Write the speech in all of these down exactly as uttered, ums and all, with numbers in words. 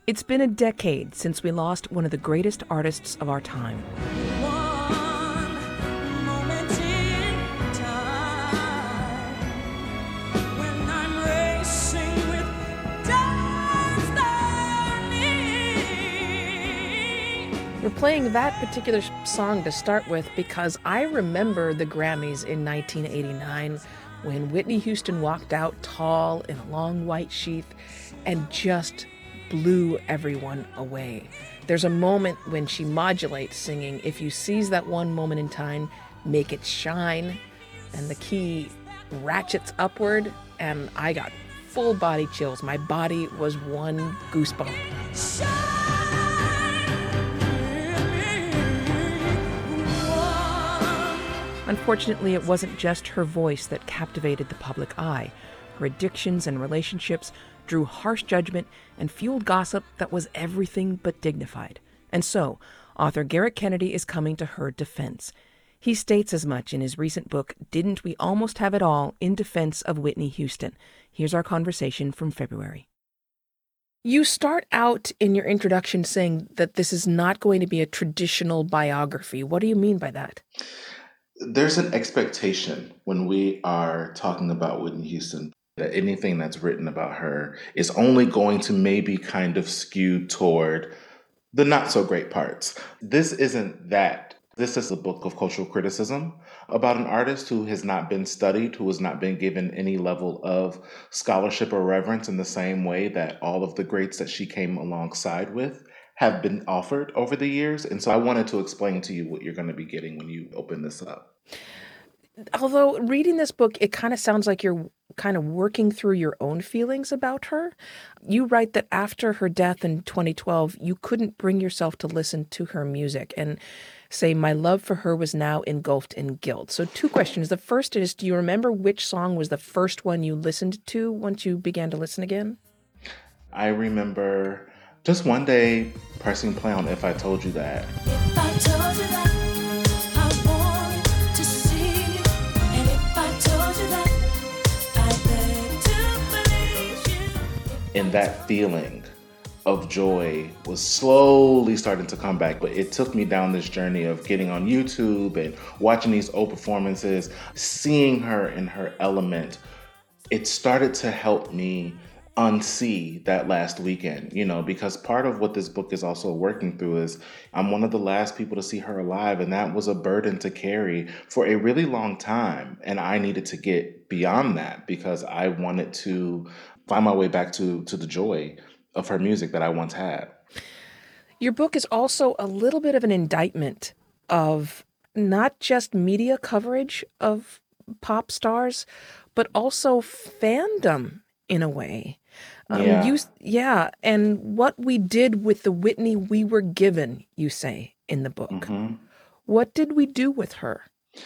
It's been a decade since we lost one of the greatest artists of our time. We're playing that particular song to start with because I remember the Grammys in nineteen eighty-nine when Whitney Houston walked out tall in a long white sheath and just blew everyone away. There's a moment when she modulates singing, "If you seize that one moment in time, make it shine," and the key ratchets upward, and I got full body chills. My body was one goosebump. Unfortunately, it wasn't just her voice that captivated the public eye. Her addictions and relationships drew harsh judgment and fueled gossip that was everything but dignified. And so, author Garrett Kennedy is coming to her defense. He states as much in his recent book, Didn't We Almost Have It All, in defense of Whitney Houston. Here's our conversation from February. You start out in your introduction saying that this is not going to be a traditional biography. What do you mean by that? There's an expectation when we are talking about Whitney Houston that anything that's written about her is only going to maybe kind of skew toward the not so great parts. This isn't that. This is a book of cultural criticism about an artist who has not been studied, who has not been given any level of scholarship or reverence in the same way that all of the greats that she came alongside with have been offered over the years. And so I wanted to explain to you what you're going to be getting when you open this up. Although reading this book, it kind of sounds like you're kind of working through your own feelings about her. You write that after her death in twenty twelve, you couldn't bring yourself to listen to her music and say, my love for her was now engulfed in guilt. So two questions. The first is, do you remember which song was the first one you listened to once you began to listen again? I remember just one day pressing play on If I Told You That. If I told you that, I want to see you. And if I told you that, I beg to believe you. And that feeling of joy was slowly starting to come back. But it took me down this journey of getting on YouTube and watching these old performances, seeing her in her element. It started to help me unsee that last weekend, you know, because part of what this book is also working through is I'm one of the last people to see her alive, and that was a burden to carry for a really long time. And I needed to get beyond that because I wanted to find my way back to, to the joy of her music that I once had. Your book is also a little bit of an indictment of not just media coverage of pop stars, but also fandom in a way. Um, yeah. You, yeah, and what we did with the Whitney we were given, you say in the book. Mm-hmm. What did we do with her?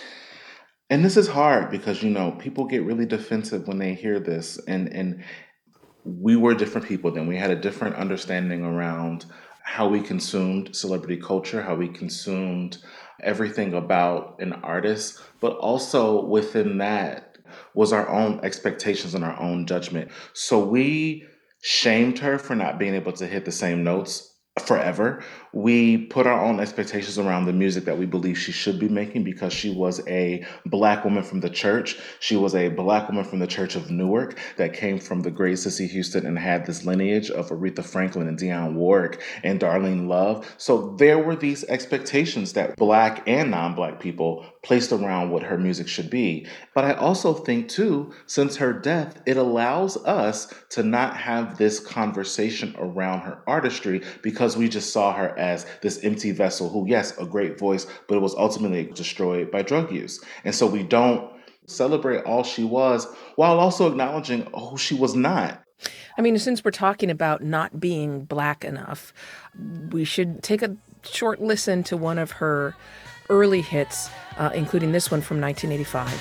And this is hard because, you know, people get really defensive when they hear this. And, and we were different people then. We had a different understanding around how we consumed celebrity culture, how we consumed everything about an artist, but also within that was our own expectations and our own judgment. So we shamed her for not being able to hit the same notes forever. We put our own expectations around the music that we believe she should be making because she was a Black woman from the church. She was a Black woman from the Church of Newark that came from the great Cissy Houston and had this lineage of Aretha Franklin and Dionne Warwick and Darlene Love. So there were these expectations that Black and non-Black people placed around what her music should be. But I also think, too, since her death, it allows us to not have this conversation around her artistry because we just saw her as this empty vessel who, yes, a great voice, but it was ultimately destroyed by drug use. And so we don't celebrate all she was while also acknowledging who she was not. I mean, since we're talking about not being Black enough, we should take a short listen to one of her early hits, uh, including this one from nineteen eighty-five.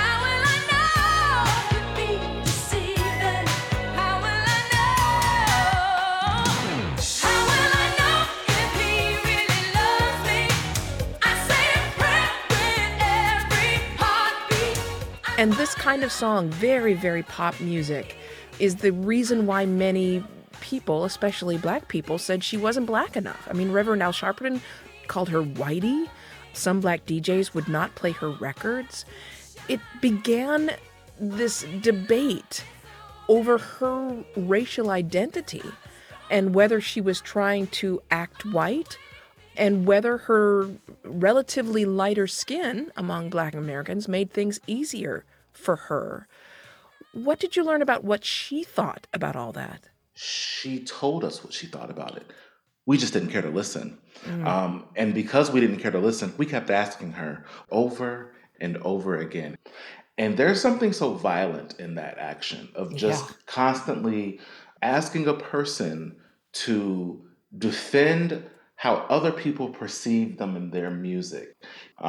And this kind of song, very, very pop music, is the reason why many people, especially black people, said she wasn't black enough. I mean, Reverend Al Sharpton called her whitey. Some black D Js would not play her records. It began this debate over her racial identity and whether she was trying to act white and whether her relatively lighter skin among black Americans made things easier for her. What did you learn about what she thought about all that? She told us what she thought about it. We just didn't care to listen. Mm. Um, and because we didn't care to listen, we kept asking her over and over again. And there's something so violent in that action of just yeah. constantly asking a person to defend how other people perceive them in their music.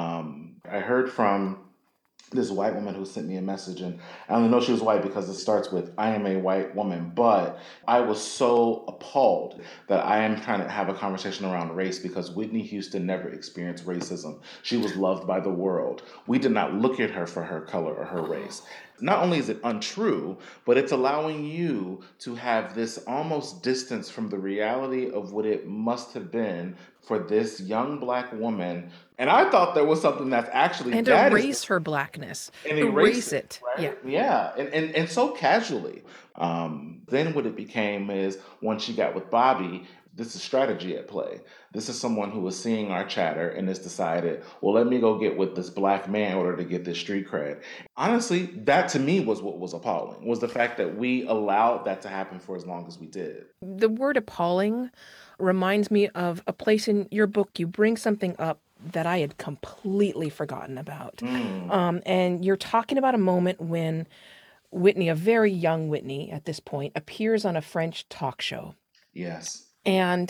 Um, I heard from this white woman who sent me a message, and I only know she was white because it starts with, I am a white woman, but I was so appalled that I am trying to have a conversation around race because Whitney Houston never experienced racism. She was loved by the world. We did not look at her for her color or her race. Not only is it untrue, but it's allowing you to have this almost distance from the reality of what it must have been for this young black woman. And I thought there was something that's actually... And that erase is, her blackness. And erase, erase it. it. Right? Yeah. Yeah. And, and, and so casually. Um, then what it became is once she got with Bobby, this is strategy at play. This is someone who was seeing our chatter and has decided, well, let me go get with this black man in order to get this street cred. Honestly, that to me was what was appalling, was the fact that we allowed that to happen for as long as we did. The word appalling reminds me of a place in your book. You bring something up that I had completely forgotten about. Mm. Um, and you're talking about a moment when Whitney, a very young Whitney at this point, appears on a French talk show. Yes. And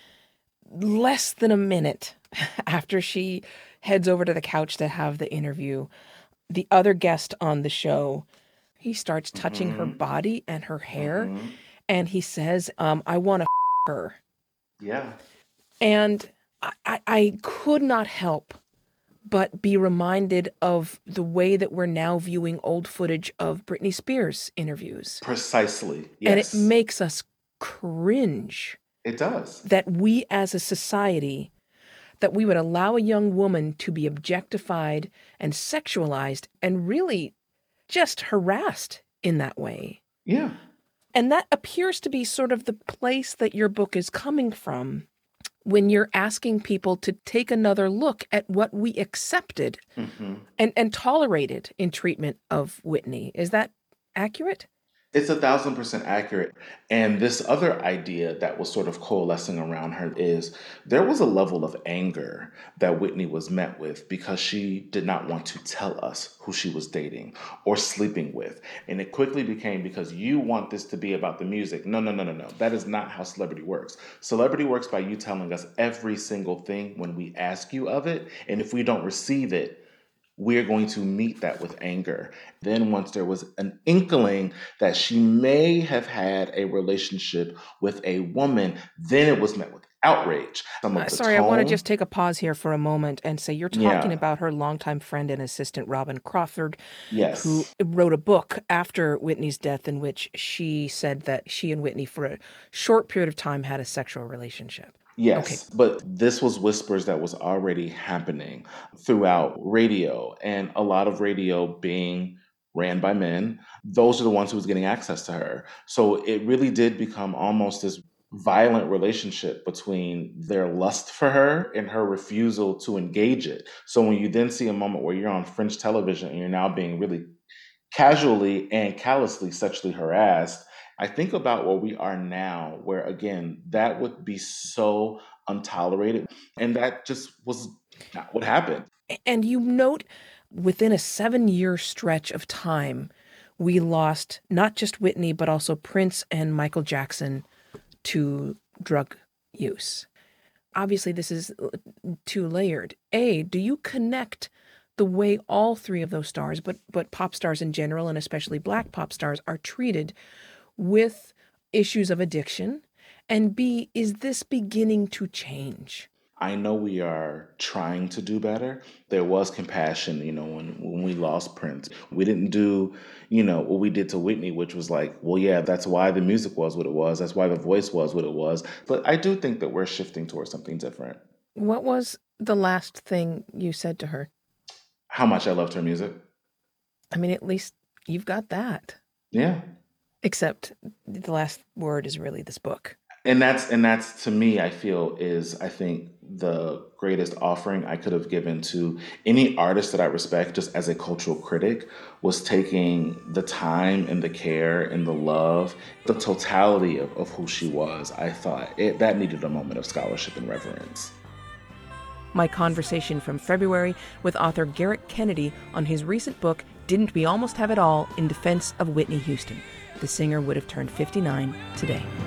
less than a minute after she heads over to the couch to have the interview, the other guest on the show, he starts touching mm-hmm. her body and her hair. Mm-hmm. And he says, um, I want to f- her. Yeah. And I, I, I could not help but be reminded of the way that we're now viewing old footage of Britney Spears interviews. Precisely. Yes. And it makes us cringe. It does. That we as a society, that we would allow a young woman to be objectified and sexualized and really just harassed in that way. Yeah. And that appears to be sort of the place that your book is coming from when you're asking people to take another look at what we accepted mm-hmm. and, and tolerated in treatment of Whitney. Is that accurate? It's a thousand percent accurate. And this other idea that was sort of coalescing around her is there was a level of anger that Whitney was met with because she did not want to tell us who she was dating or sleeping with. And it quickly became because you want this to be about the music. No, no, no, no, no. That is not how celebrity works. Celebrity works by you telling us every single thing when we ask you of it. And if we don't receive it, we're going to meet that with anger. Then once there was an inkling that she may have had a relationship with a woman, then it was met with outrage. Uh, sorry, tone, I want to just take a pause here for a moment and say you're talking yeah. about her longtime friend and assistant, Robin Crawford, yes. who wrote a book after Whitney's death in which she said that she and Whitney for a short period of time had a sexual relationship. Yes, okay. But this was whispers that was already happening throughout radio, and a lot of radio being ran by men. Those are the ones who was getting access to her. So it really did become almost this violent relationship between their lust for her and her refusal to engage it. So when you then see a moment where you're on French television and you're now being really casually and callously sexually harassed, I think about where we are now, where, again, that would be so untolerated. And that just was not what happened. And you note within a seven-year stretch of time, we lost not just Whitney, but also Prince and Michael Jackson to drug use. Obviously, this is too layered. A, do you connect the way all three of those stars, but but pop stars in general, and especially Black pop stars, are treated with issues of addiction? And B, is this beginning to change? I know we are trying to do better. There was compassion, you know, when, when we lost Prince. We didn't do, you know, what we did to Whitney, which was like, well, yeah, that's why the music was what it was. That's why the voice was what it was. But I do think that we're shifting towards something different. What was the last thing you said to her? How much I loved her music. I mean, at least you've got that. Yeah. Except the last word is really this book. And that's and that's to me, I feel, is I think the greatest offering I could have given to any artist that I respect, just as a cultural critic, was taking the time and the care and the love, the totality of, of who she was. I thought it, that needed a moment of scholarship and reverence. My conversation from February with author Garrett Kennedy on his recent book, Didn't We Almost Have It All? In Defense of Whitney Houston. The singer would have turned fifty-nine today.